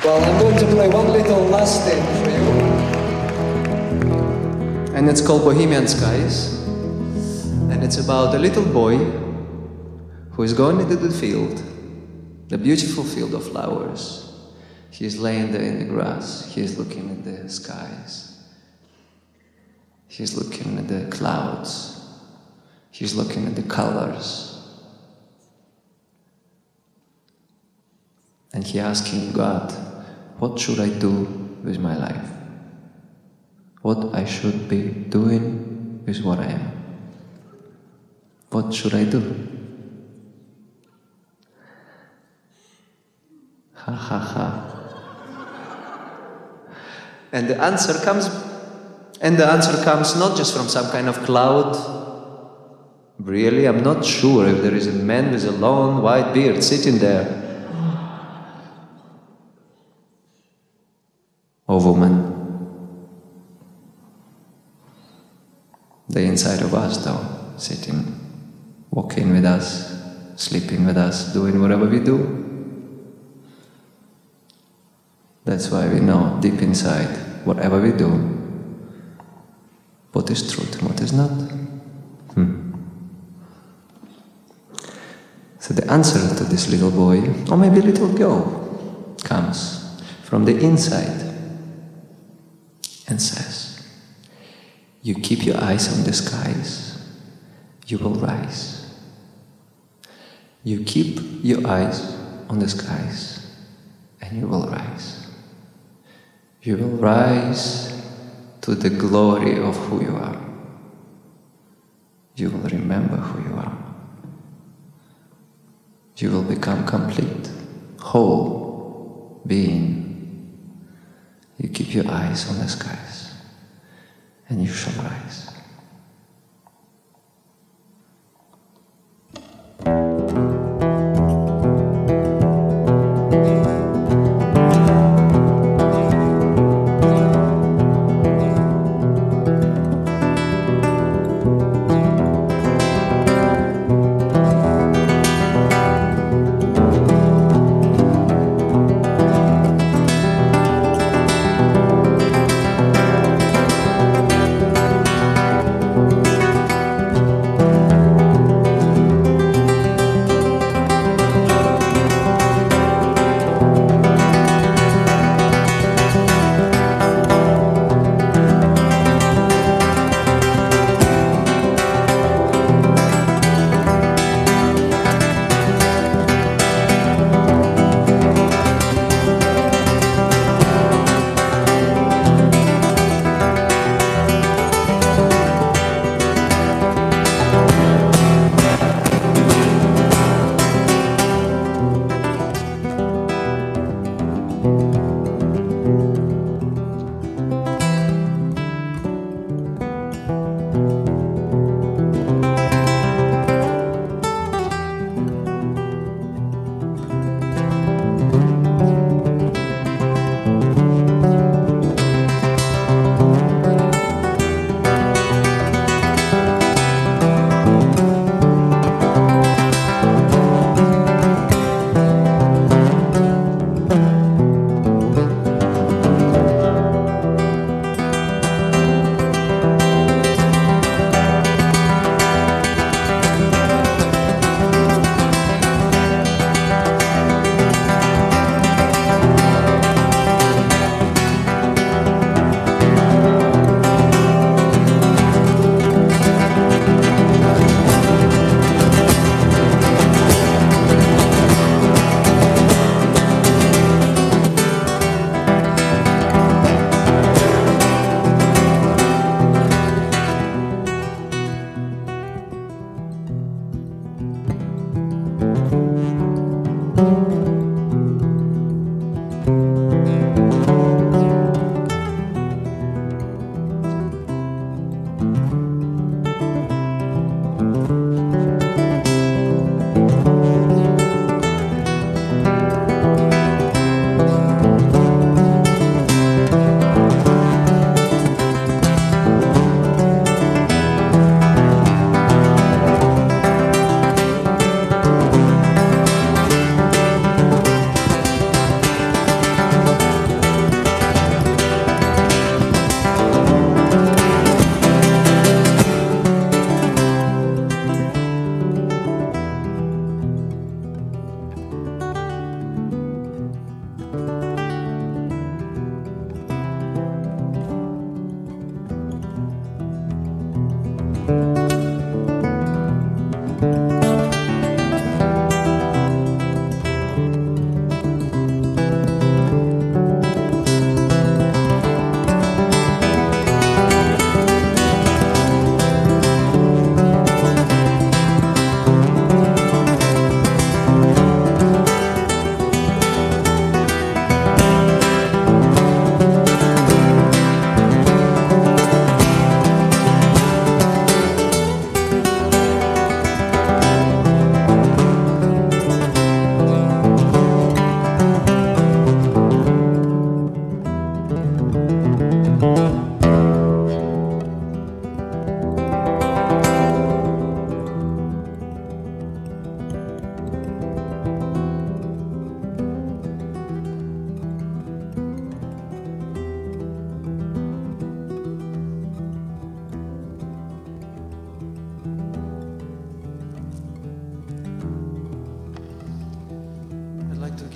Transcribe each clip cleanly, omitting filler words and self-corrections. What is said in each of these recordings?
Well, I'm going to play one little last thing for you. And it's called Bohemian Skies. And it's about a little boy who is going into the field, the beautiful field of flowers. He's laying there in the grass. He's looking at the skies. He's looking at the clouds. He's looking at the colors. And he asking God, what should I do with my life? What I should be doing with what I am? What should I do? Ha ha ha. And the answer comes not just from some kind of cloud. Really, I'm not sure if there is a man with a long white beard sitting there. Or woman. The inside of us, though, sitting, walking with us, sleeping with us, doing whatever we do. That's why we know deep inside, whatever we do, what is truth and what is not. So the answer to this little boy, or maybe little girl, comes from the inside and says, you keep your eyes on the skies, you will rise. You keep your eyes on the skies and you will rise. You will rise to the glory of who you are. You will remember who you are. You will become complete, whole being. You keep your eyes on the skies and you shall rise.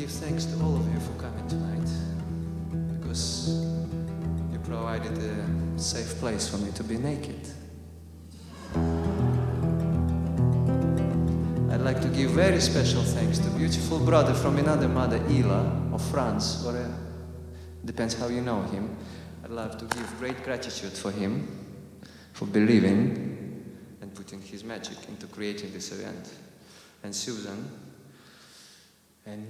give thanks to all of you for coming tonight, because you provided a safe place for me to be naked. I'd like to give very special thanks to beautiful brother from another mother, Ila, of France, or depends how you know him. I'd love to give great gratitude for him, for believing and putting his magic into creating this event. And Susan, and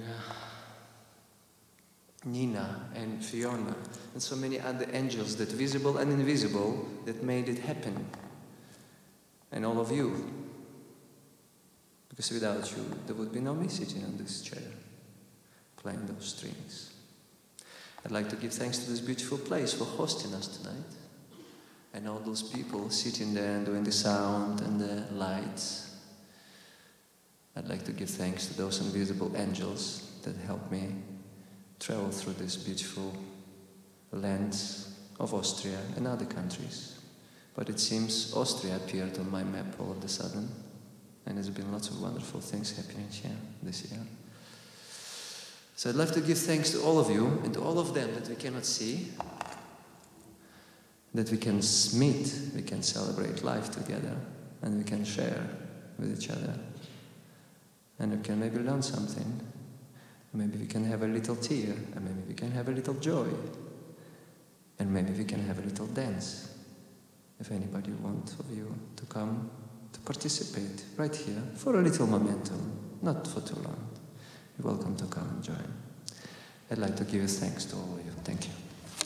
Nina, and Fiona, and so many other angels, that visible and invisible, that made it happen. And all of you. Because without you, there would be no me sitting on this chair, playing those strings. I'd like to give thanks to this beautiful place for hosting us tonight. And all those people sitting there and doing the sound and the lights. I'd like to give thanks to those invisible angels that helped me travel through this beautiful lands of Austria and other countries. But it seems Austria appeared on my map all of a sudden. And there's been lots of wonderful things happening here this year. So I'd love to give thanks to all of you and to all of them that we cannot see, that we can meet, we can celebrate life together, and we can share with each other. And we can maybe learn something. Maybe we can have a little tear, and maybe we can have a little joy, and maybe we can have a little dance. If anybody wants of you to come to participate right here for a little momentum, not for too long. You're welcome to come and join. I'd like to give thanks to all of you. Thank you.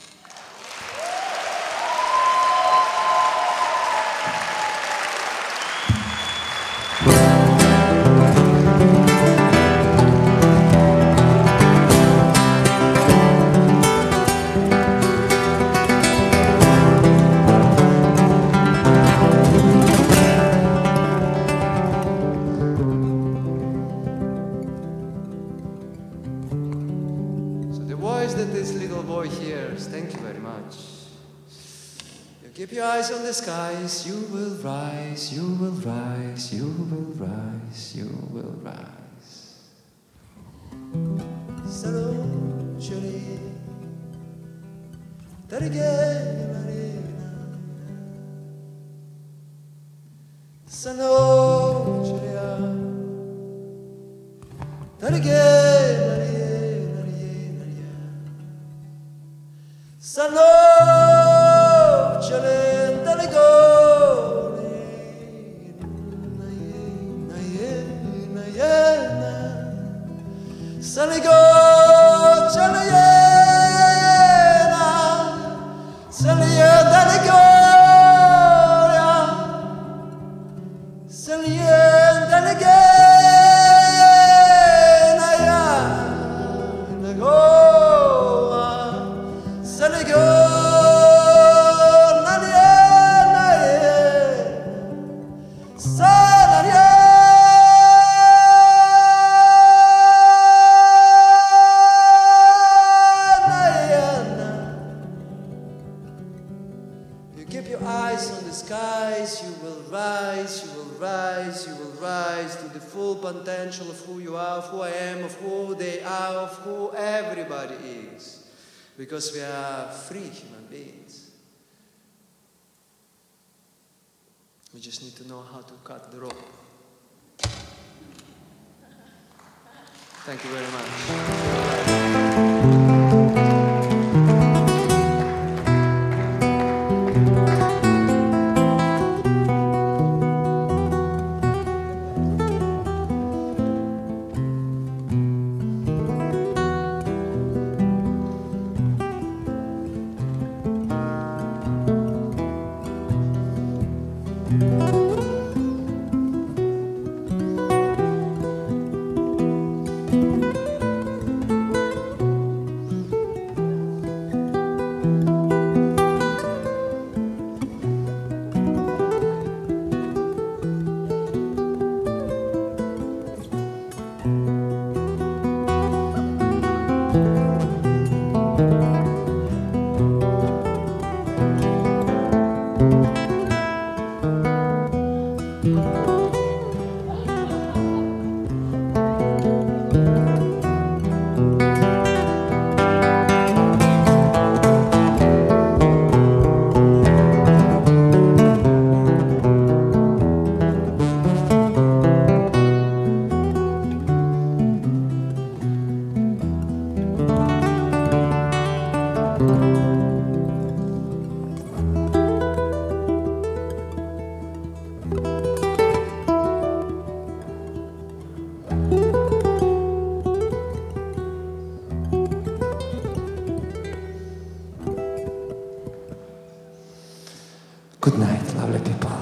Keep your eyes on the skies, you will rise, you will rise, you will rise, you will rise. Salon Jolie, Salon Julia, potential of who you are, of who I am, of who they are, of who everybody is. Because we are free human beings. We just need to know how to cut the rope. Thank you very much. Good night, lovely people.